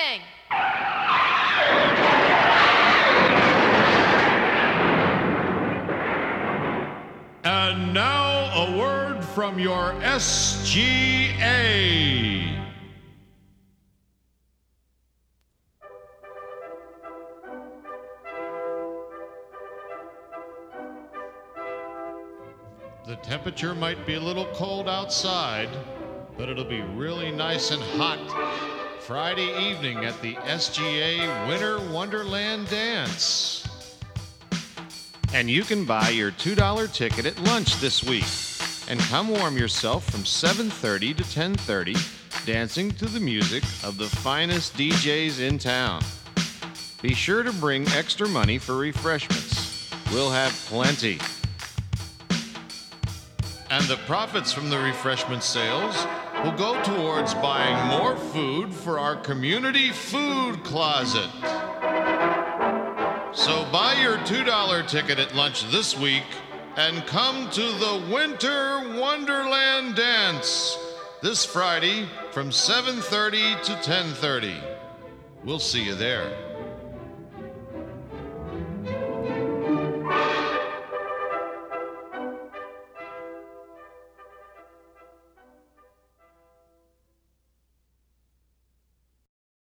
thing. And now a word from your SGA. The temperature might be a little cold outside, but it'll be really nice and hot Friday evening at the SGA Winter Wonderland Dance. And you can buy your $2 ticket at lunch this week and come warm yourself from 7:30 to 10:30, dancing to the music of the finest DJs in town. Be sure to bring extra money for refreshments. We'll have plenty. And the profits from the refreshment sales will go towards buying more food for our community food closet. So buy your $2 ticket at lunch this week and come to the Winter Wonderland Dance this Friday from 7:30 to 10:30. We'll see you there.